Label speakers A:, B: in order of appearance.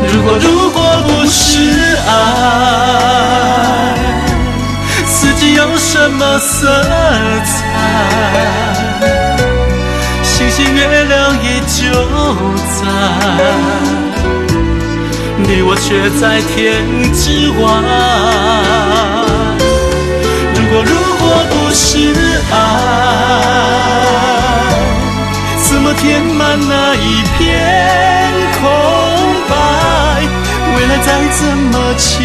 A: 如果不是爱，四季有什么色彩？星星月亮依旧在，你我却在天之外。如果不是爱，怎么填满那一片空白？未来再怎么期